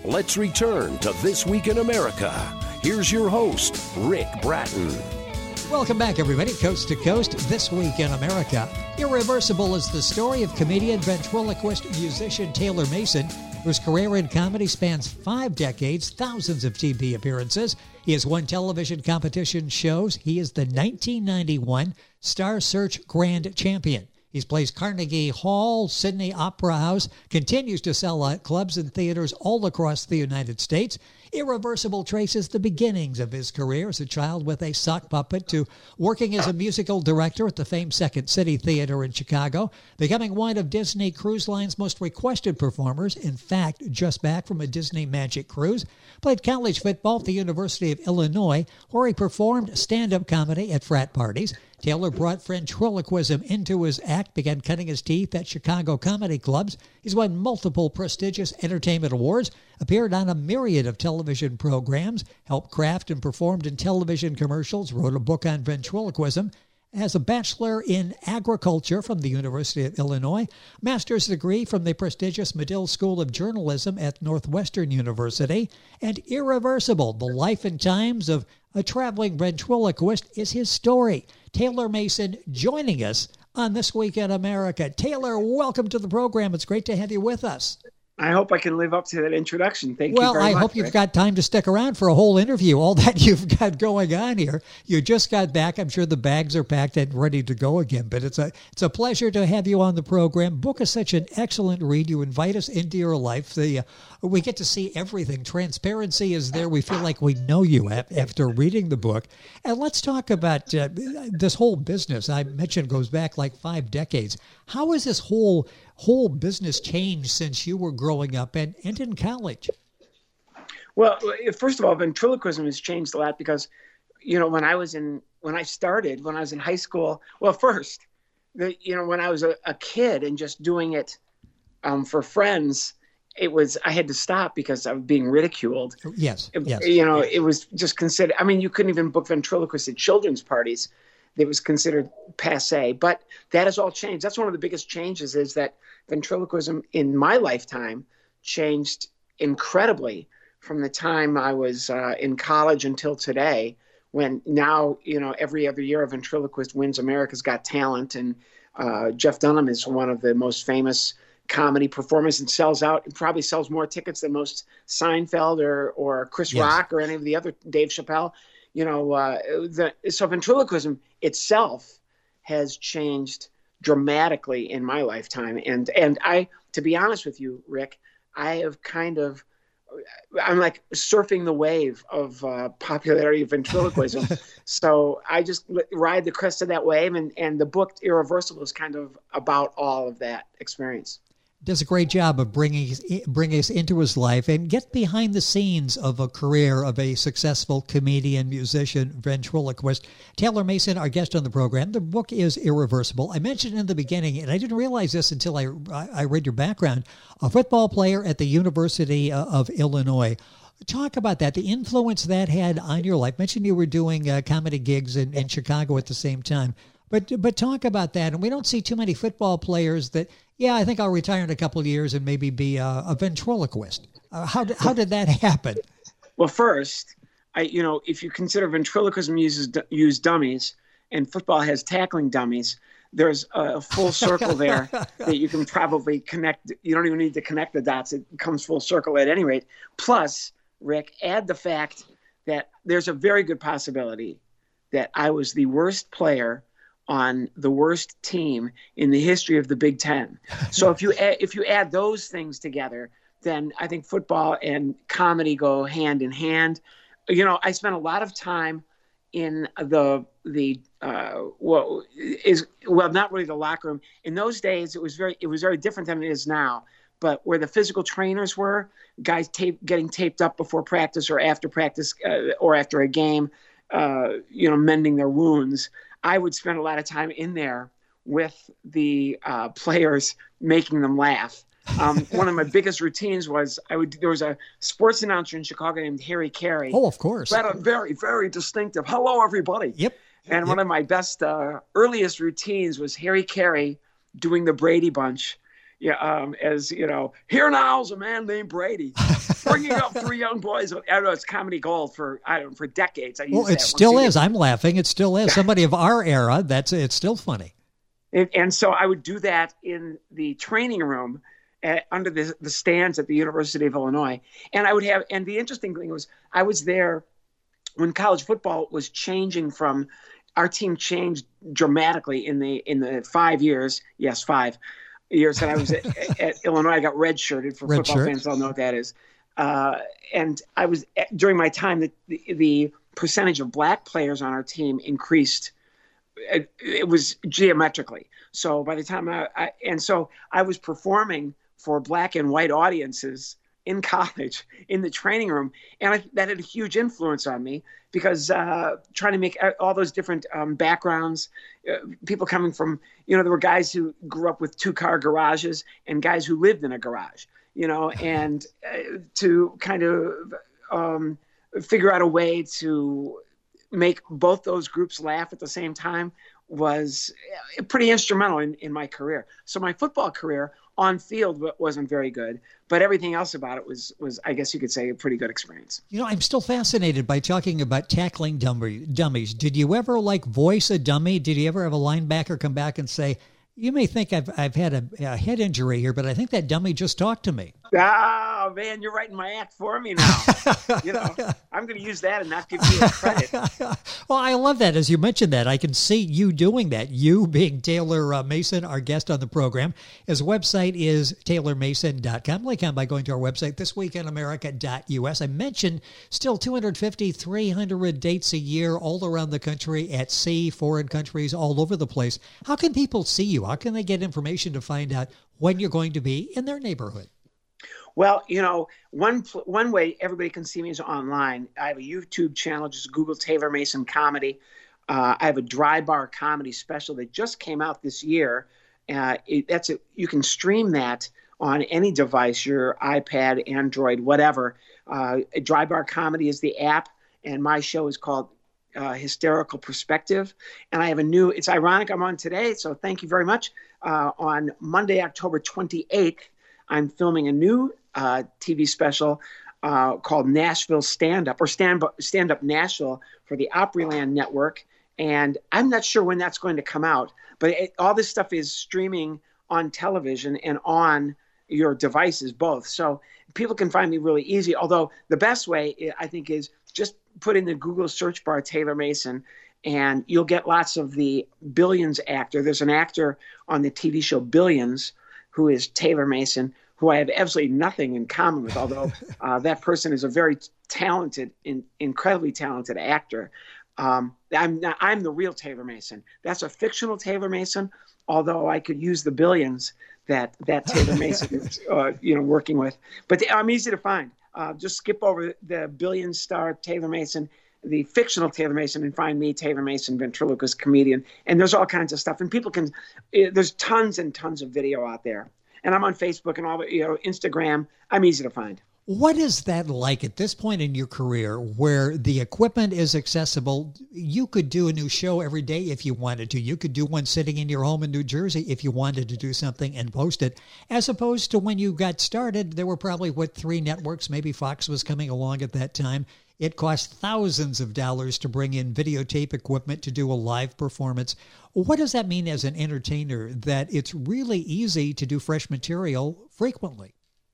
Let's return to This Week in America. Here's your host, Rick Bratton. Welcome back, everybody. Coast to Coast, This Week in America. Irreversible is the story of comedian, ventriloquist, musician Taylor Mason, whose career in comedy spans 5 decades, thousands of TV appearances. He has won television competition shows. He is the 1991 Star Search Grand Champion. He's plays Carnegie Hall, Sydney Opera House, continues to sell out clubs and theaters all across the United States. Irreversible traces the beginnings of his career as a child with a sock puppet to working as a musical director at the famed Second City Theater in Chicago, becoming one of Disney Cruise Line's most requested performers, in fact, just back from a Disney Magic Cruise, played college football at the University of Illinois, where he performed stand-up comedy at frat parties. Taylor brought ventriloquism into his act, began cutting his teeth at Chicago comedy clubs. He's won multiple prestigious entertainment awards, appeared on a myriad of television programs, helped craft and performed in television commercials, wrote a book on ventriloquism, has a bachelor in agriculture from the University of Illinois, master's degree from the prestigious Medill School of Journalism at Northwestern University, and Irreversible, the life and times of a traveling ventriloquist is his story. Taylor Mason joining us on This Week in America. Taylor, welcome to the program. It's great to have you with us. I hope I can live up to that introduction. Thank you very much. Well, I hope you've got time to stick around for a whole interview, all that you've got going on here. You just got back. I'm sure the bags are packed and ready to go again, but it's a pleasure to have you on the program. Book is such an excellent read. You invite us into your life. We get to see everything. Transparency is there. We feel like we know you after reading the book. And let's talk about this whole business. I mentioned goes back like 5 decades. How has this whole business changed since you were growing up and in college? Well, first of all, ventriloquism has changed a lot because, when I was in high school, well, first, when I was a kid and just doing it for friends, I had to stop because I was being ridiculed. Yes. It was just considered, you couldn't even book ventriloquists at children's parties. It was considered passé, but that has all changed. That's one of the biggest changes is that ventriloquism in my lifetime changed incredibly from the time I was in college until today, when now, every other year a ventriloquist wins America's Got Talent. And Jeff Dunham is one of the most famous comedy performers and probably sells more tickets than most Seinfeld or Chris Rock or any of the other Dave Chappelle. So ventriloquism itself has changed dramatically in my lifetime. And to be honest with you, Rick, I'm like surfing the wave of popularity of ventriloquism. So I just ride the crest of that wave. And the book Irreversible is kind of about all of that experience. Does a great job of bringing us into his life and get behind the scenes of a career of a successful comedian, musician, ventriloquist. Taylor Mason, our guest on the program. The book is Irreversible. I mentioned in the beginning, and I didn't realize this until I read your background, a football player at the University of Illinois. Talk about that, the influence that had on your life. Mentioned you were doing comedy gigs in Chicago at the same time. But talk about that. And we don't see too many football players that, I think I'll retire in a couple of years and maybe be a ventriloquist. How did that happen? Well, first, if you consider ventriloquism use dummies and football has tackling dummies, there's a full circle there that you can probably connect. You don't even need to connect the dots. It comes full circle at any rate. Plus, Rick, add the fact that there's a very good possibility that I was the worst player on the worst team in the history of the Big Ten. So if you add those things together, then I think football and comedy go hand in hand. I spent a lot of time in not really the locker room. In those days, it was very different than it is now. But where the physical trainers were, guys getting taped up before practice or after practice or after a game, mending their wounds. I would spend a lot of time in there with the players, making them laugh. One of my biggest routines was there was a sports announcer in Chicago named Harry Carey. Oh, of course. Who had a very, very distinctive "Hello, everybody." Yep. And one of my best earliest routines was Harry Carey doing the Brady Bunch, as you know, here now is a man named Brady bringing up three young boys. I don't know, it's comedy gold for decades. Well, it still is. I'm laughing. It still is. Somebody of our era, it's still funny. And so I would do that in the training room under the stands at the University of Illinois. And and the interesting thing was I was there when college football was changing from, our team changed dramatically in the 5 years. Yes, 5 years that I was at Illinois. I got redshirted for football fans. I'll know what that is. And I was during my time, the percentage of black players on our team increased. It was geometrically. So by the time I was performing for black and white audiences in college, in the training room. And that had a huge influence on me because trying to make all those different backgrounds, people coming from, there were guys who grew up with 2-car garages and guys who lived in a garage, and to kind of figure out a way to make both those groups laugh at the same time was pretty instrumental in my career. So my football career on field wasn't very good, but everything else about it was, I guess you could say, a pretty good experience. I'm still fascinated by talking about tackling dummies. Did you ever voice a dummy? Did you ever have a linebacker come back and say, you may think I've had a head injury here, but I think that dummy just talked to me? Oh, man, you're writing my act for me now. I'm going to use that and not give you credit. Well, I love that. As you mentioned that, I can see you doing that. You being Taylor Mason, our guest on the program. His website is taylormason.com. Like by going to our website, thisweekinamerica.us. I mentioned still 250, 300 dates a year all around the country, at sea, foreign countries, all over the place. How can people see you? How can they get information to find out when you're going to be in their neighborhood? Well, one way everybody can see me is online. I have a YouTube channel, just Google Taylor Mason Comedy. I have a Dry Bar comedy special that just came out this year. You can stream that on any device, your iPad, Android, whatever. Dry Bar Comedy is the app, and my show is called Hysterical Perspective. And I have it's ironic I'm on today, so thank you very much. On Monday, October 28th, I'm filming a new TV special called Nashville Stand-Up, or Stand-Up Nashville, for the Opryland Network. And I'm not sure when that's going to come out, but all this stuff is streaming on television and on your devices both. So people can find me really easy, although the best way, I think, is just put in the Google search bar Taylor Mason, and you'll get lots of the Billions actor. There's an actor on the TV show Billions who is Taylor Mason, who I have absolutely nothing in common with, although that person is a very talented, incredibly talented actor. I'm the real Taylor Mason. That's a fictional Taylor Mason, although I could use the Billions that Taylor Mason is working with. But I'm easy to find. Just skip over the Billion star Taylor Mason, the fictional Taylor Mason, and find me, Taylor Mason, ventriloquist comedian. And there's all kinds of stuff. And people there's tons and tons of video out there. And I'm on Facebook and all the, Instagram. I'm easy to find. What is that like at this point in your career where the equipment is accessible? You could do a new show every day if you wanted to. You could do one sitting in your home in New Jersey if you wanted to do something and post it. As opposed to when you got started, there were probably, 3 networks? Maybe Fox was coming along at that time. It cost thousands of dollars to bring in videotape equipment to do a live performance. What does that mean as an entertainer, that it's really easy to do fresh material frequently?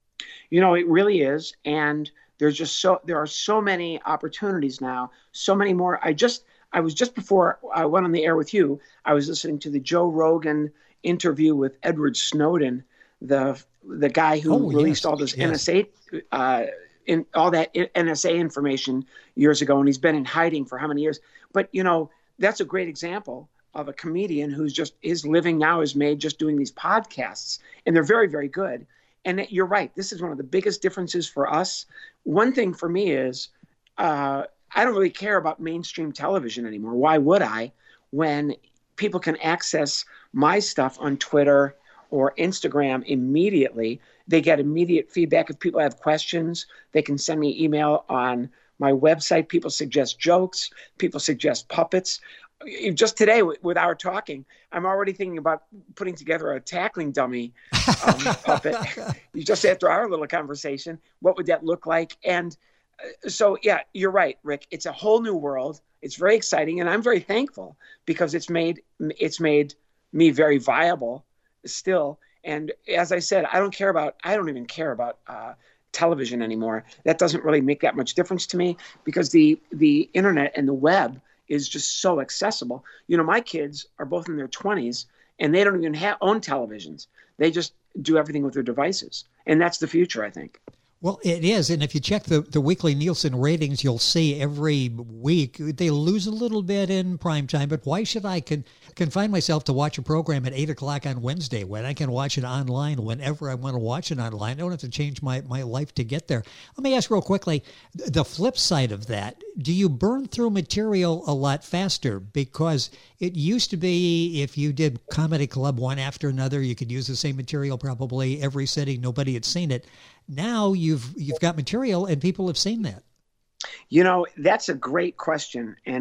It really is. And there are so many opportunities now, so many more. I was just before I went on the air with you, I was listening to the Joe Rogan interview with Edward Snowden, the guy who released all this NSA, all that NSA information years ago. And he's been in hiding for how many years? But, that's a great example of a comedian his living now is made just doing these podcasts. And they're very, very good. And you're right. This is one of the biggest differences for us. One thing for me is I don't really care about mainstream television anymore. Why would I, when people can access my stuff on Twitter or Instagram immediately? They get immediate feedback. If people have questions, they can send me email on my website. People suggest jokes. People suggest puppets. Just today, with our talking, I'm already thinking about putting together a tackling dummy puppet. Just after our little conversation, what would that look like? And so, yeah, you're right, Rick. It's a whole new world. It's very exciting, and I'm very thankful because it's made me very viable still. And as I said, I don't even care about television anymore. That doesn't really make that much difference to me because the internet and the web is just so accessible. My kids are both in their 20s, and they don't even own televisions. They just do everything with their devices, and that's the future, I think. Well, it is. And if you check the weekly Nielsen ratings, you'll see every week they lose a little bit in prime time. But why should I confine myself to watch a program at 8 o'clock on Wednesday when I can watch it online whenever I want to watch it online? I don't have to change my life to get there. Let me ask real quickly, the flip side of that, do you burn through material a lot faster? Because it used to be if you did Comedy Club one after another, you could use the same material probably every city. Nobody had seen it. Now you've got material and people have seen that. That's a great question. And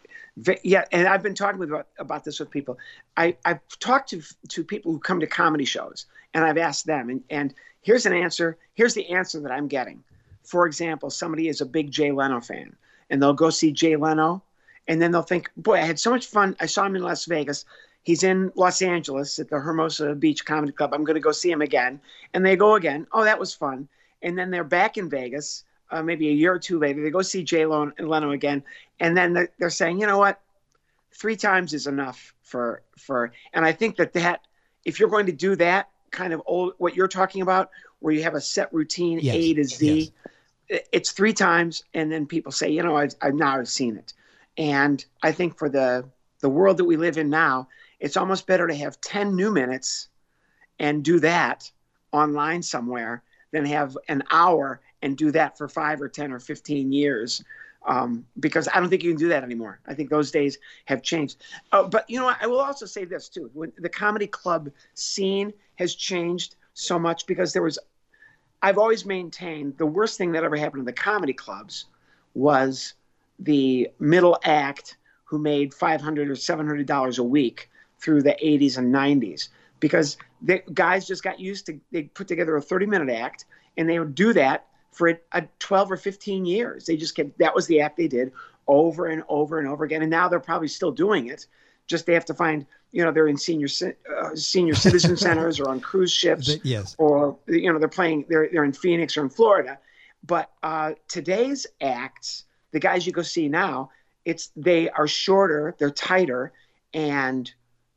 and I've been talking about this with people. I've talked to people who come to comedy shows, and I've asked them, and here's an answer. Here's the answer that I'm getting. For example, somebody is a big Jay Leno fan, and they'll go see Jay Leno, and then they'll think, boy, I had so much fun. I saw him in Las Vegas. He's in Los Angeles at the Hermosa Beach Comedy Club. I'm going to go see him again. And they go again. Oh, that was fun. And then they're back in Vegas, maybe a year or two later. They go see Jay Leno again. And then they're saying, you know what? 3 times is enough for. And I think that if you're going to do that kind of what you're talking about, where you have a set routine, yes, A to Z, yes, it's 3 times. And then people say, I've seen it. And I think for the world that we live in now, it's almost better to have 10 new minutes and do that online somewhere than have an hour and do that for 5 or 10 or 15 years. Because I don't think you can do that anymore. I think those days have changed. But I will also say this too. When the comedy club scene has changed so much because I've always maintained the worst thing that ever happened to the comedy clubs was the middle act who made $500 or $700 a week through the 80s and 90s, because the guys just got used to, they put together a 30-minute act and they would do that for 12 or 15 years. They just that was the act they did over and over and over again. And now they're probably still doing it. Just they have to find, they're in senior citizen centers or on cruise ships, yes, or, they're playing, they're in Phoenix or in Florida. But today's acts, the guys you go see now, they are shorter, they're tighter, and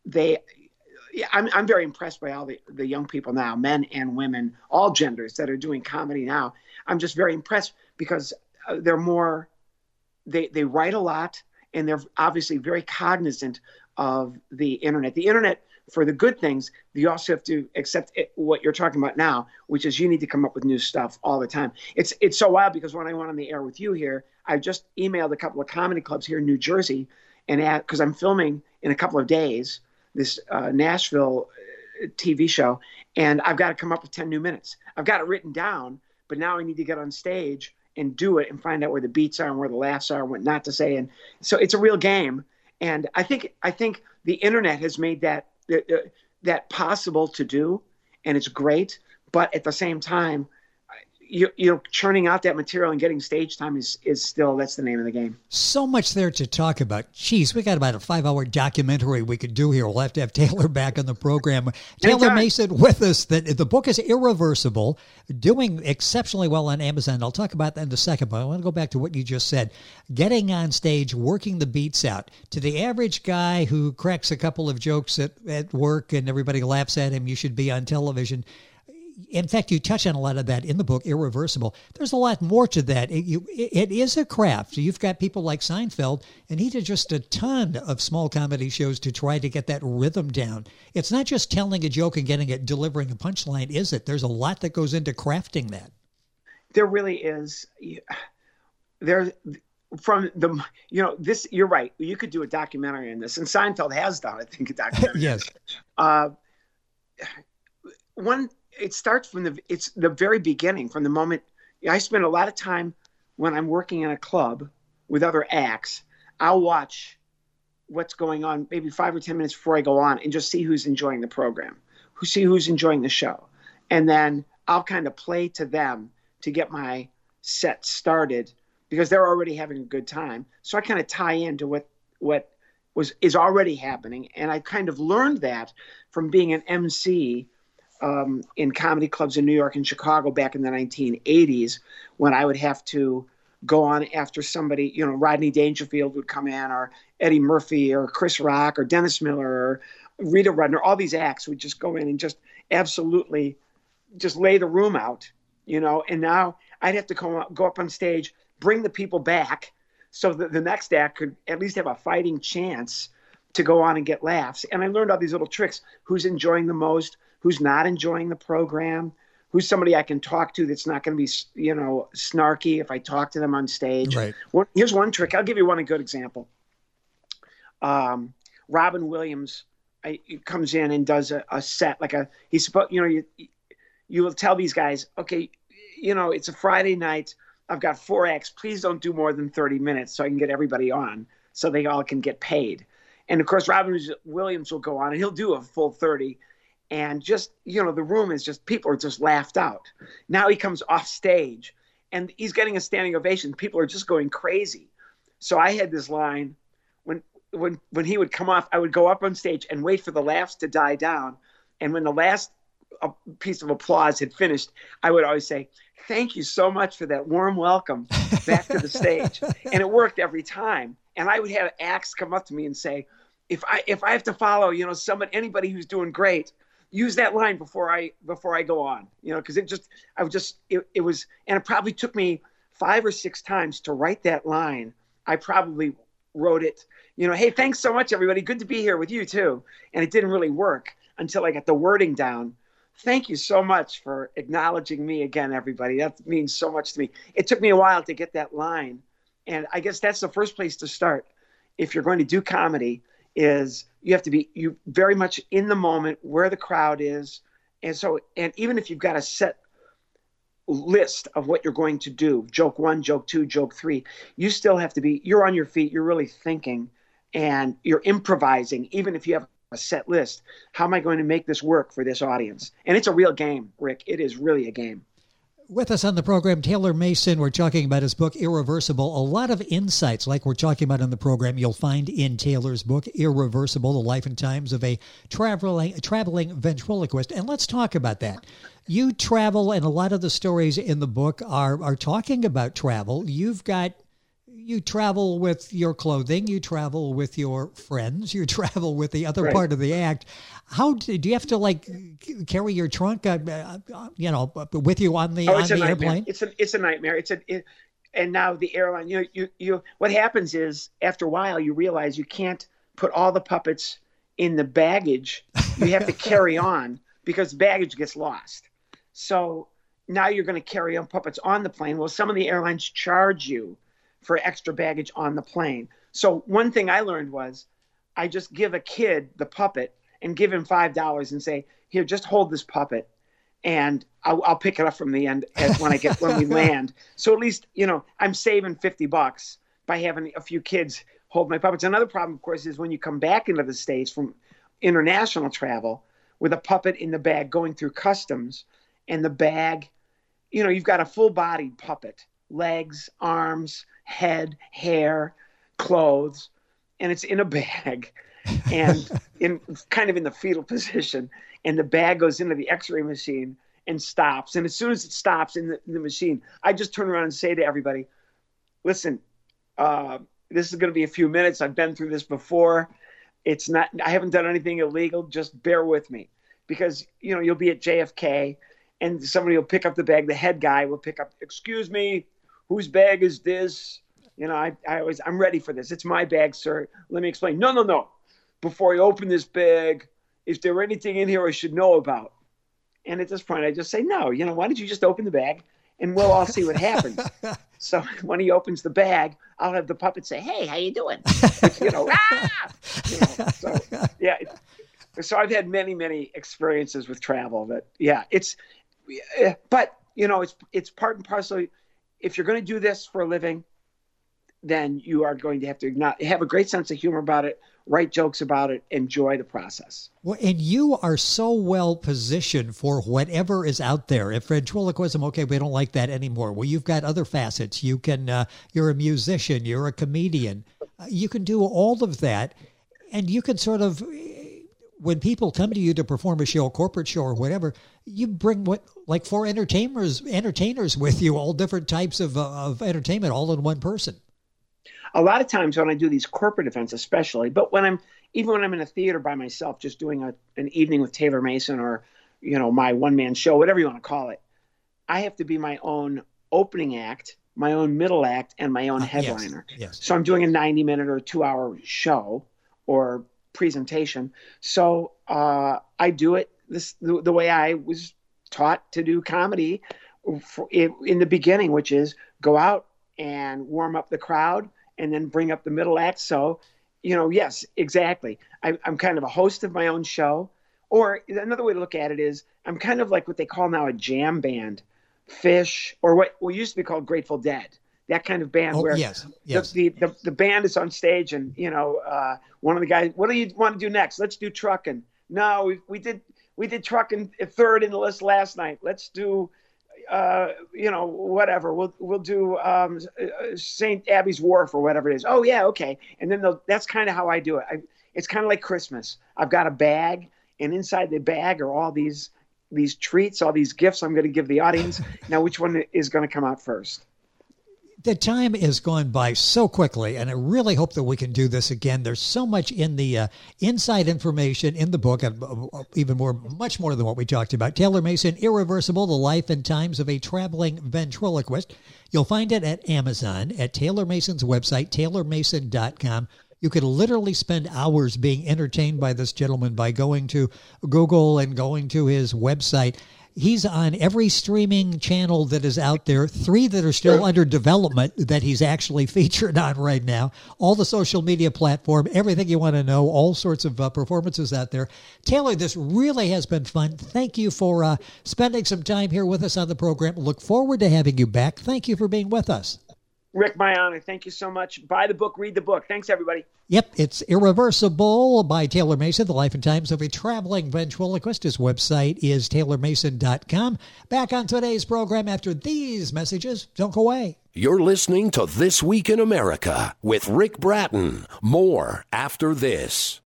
I'm very impressed by all the young people now, men and women, all genders that are doing comedy now. I'm just very impressed because they're more, they write a lot, and they're obviously very cognizant of the internet. The internet, for the good things, you also have to accept what you're talking about now, which is you need to come up with new stuff all the time. It's so wild because when I went on the air with you here, I just emailed a couple of comedy clubs here in New Jersey, and because I'm filming in a couple of days this Nashville TV show, and I've got to come up with 10 new minutes. I've got it written down, but now I need to get on stage and do it and find out where the beats are and where the laughs are and what not to say. And so it's a real game. And I think the internet has made that possible to do, and it's great. But at the same time, churning out that material and getting stage time is still, that's the name of the game. So much there to talk about. Geez, we got about a 5-hour documentary we could do here. We'll have to have Taylor back on the program. Taylor Mason with us. The book is Irreversible, doing exceptionally well on Amazon. I'll talk about that in a second, but I want to go back to what you just said. Getting on stage, working the beats out. To the average guy who cracks a couple of jokes at work and everybody laughs at him, you should be on television. In fact, you touch on a lot of that in the book, Irreversible. There's a lot more to that. It is a craft. You've got people like Seinfeld, and he did just a ton of small comedy shows to try to get that rhythm down. It's not just telling a joke and delivering a punchline, is it? There's a lot that goes into crafting that. There really is. You're right. You could do a documentary on this, and Seinfeld has done, I think, a documentary. Yes. It starts from the very beginning, from the moment. I spent a lot of time when I'm working in a club with other acts, I'll watch what's going on maybe 5 or 10 minutes before I go on and just see who's enjoying the program, who's enjoying the show. And then I'll kind of play to them to get my set started because they're already having a good time. So I kind of tie into what is already happening. And I kind of learned that from being an MC in comedy clubs in New York and Chicago back in the 1980s, when I would have to go on after somebody, Rodney Dangerfield would come in, or Eddie Murphy, or Chris Rock, or Dennis Miller, or Rita Rudner. All these acts would just go in and just absolutely just lay the room out, and now I'd have to go up on stage, bring the people back so that the next act could at least have a fighting chance to go on and get laughs. And I learned all these little tricks: who's enjoying the most, who's not enjoying the program, who's somebody I can talk to that's not going to be, snarky if I talk to them on stage. Right. Well, here's one trick. I'll give you a good example. Robin Williams comes in and does a set, he's supposed, you will tell these guys, okay, it's a Friday night. I've got 4 acts. Please don't do more than 30 minutes so I can get everybody on so they all can get paid. And of course, Robin Williams will go on and he'll do a full 30. And just, the room is just, people are just laughed out. Now he comes off stage and he's getting a standing ovation. People are just going crazy. So I had this line, when he would come off, I would go up on stage and wait for the laughs to die down. And when the last piece of applause had finished, I would always say, "Thank you so much for that warm welcome back to the stage." And it worked every time. And I would have acts come up to me and say, if I have to follow, anybody who's doing great, use that line before I go on, because it was, and it probably took me 5 or 6 times to write that line. I probably wrote it, "Hey, thanks so much, everybody. Good to be here with you too." And it didn't really work until I got the wording down. Thank you so much for acknowledging me again, everybody. That means so much to me. It took me a while to get that line. And I guess that's the first place to start. If you're going to do comedy, is you have to be very much in the moment where the crowd is. And even if you've got a set list of what you're going to do, joke 1, joke 2, joke 3, you still have to be, you're on your feet, you're really thinking, and you're improvising, even if you have a set list. How am I going to make this work for this audience? And it's a real game, Rick. It is really a game. With us on the program, Taylor Mason. We're talking about his book, Irreversible. A lot of insights, like we're talking about on the program, you'll find in Taylor's book, Irreversible, The Life and Times of a Traveling Ventriloquist. And let's talk about that. You travel, and a lot of the stories in the book are talking about travel. You travel with your clothing, you travel with your friends, you travel with the other part of the act. How do you have to carry your trunk, with you on the airplane? It's a nightmare. And now the airline, you what happens is after a while you realize you can't put all the puppets in the baggage. You have to carry on because baggage gets lost. So now you're going to carry on puppets on the plane. Well, some of the airlines charge you for extra baggage on the plane. So one thing I learned was I just give a kid the puppet and give him $5 and say, "Here, just hold this puppet and I'll pick it up from the end when we land." So at least, I'm saving $50 by having a few kids hold my puppets. Another problem, of course, is when you come back into the States from international travel with a puppet in the bag going through customs, and the bag, you've got a full-bodied puppet, legs, arms, head, hair, clothes, and it's in a bag and in the fetal position, and the bag goes into the x-ray machine and stops. And as soon as it stops in the machine, I just turn around and say to everybody, "Listen, this is going to be a few minutes. I've been through this before. I haven't done anything illegal. Just bear with me." Because, you'll be at JFK and somebody will pick up the bag. The head guy will pick up, "Excuse me, whose bag is this?" I'm ready for this. "It's my bag, sir. Let me explain." No. Before I open this bag, is there anything in here I should know about? And at this point, I just say, "No, why don't you just open the bag and we'll all see what happens." So when he opens the bag, I'll have the puppet say, "Hey, how you doing?" So yeah. So I've had many, many experiences with travel but it's part and parcel. if you're going to do this for a living, then you are going to have have a great sense of humor about it, write jokes about it, enjoy the process. Well, and you are so well positioned for whatever is out there. If ventriloquism, okay, we don't like that anymore. Well, you've got other facets. You can, you're a musician, you're a comedian. You can do all of that, and you can sort of, when people come to you to perform a show, a corporate show or whatever, you bring like 4 entertainers with you, all different types of entertainment, all in one person. A lot of times when I do these corporate events, especially, but when I'm in a theater by myself, just doing an evening with Taylor Mason or, my one-man show, whatever you want to call it, I have to be my own opening act, my own middle act, and my own headliner. Yes. So I'm doing a 90-minute or 2-hour show or presentation. So I do it the way I was taught to do comedy in the beginning, which is go out and warm up the crowd and then bring up the middle act. So, yes, exactly. I'm kind of a host of my own show. Or another way to look at it is I'm kind of like what they call now a jam band, Fish, or what used to be called Grateful Dead. That kind of band where yes. The band is on stage and, one of the guys, what do you want to do next? Let's do trucking. No, we did trucking third in the list last night. Let's do, whatever. We'll do St. Abby's Wharf or whatever it is. Oh, yeah, okay. And then that's kind of how I do it. It's kind of like Christmas. I've got a bag, and inside the bag are all these treats, all these gifts I'm going to give the audience. Now, which one is going to come out first? The time has gone by so quickly, and I really hope that we can do this again. There's so much in the inside information in the book, much more than what we talked about. Taylor Mason, Irreversible, The Life and Times of a Traveling Ventriloquist. You'll find it at Amazon, at Taylor Mason's website, taylormason.com. You could literally spend hours being entertained by this gentleman by going to Google and going to his website. He's on every streaming channel that is out there, 3 that are still under development that he's actually featured on right now, all the social media platform, everything you want to know, all sorts of performances out there. Taylor, this really has been fun. Thank you for spending some time here with us on the program. Look forward to having you back. Thank you for being with us. Rick, my honor. Thank you so much. Buy the book, read the book. Thanks, everybody. Yep, it's Irreversible by Taylor Mason, The Life and Times of a Traveling Ventriloquist. His website is taylormason.com. Back on today's program after these messages. Don't go away. You're listening to This Week in America with Rick Bratton. More after this.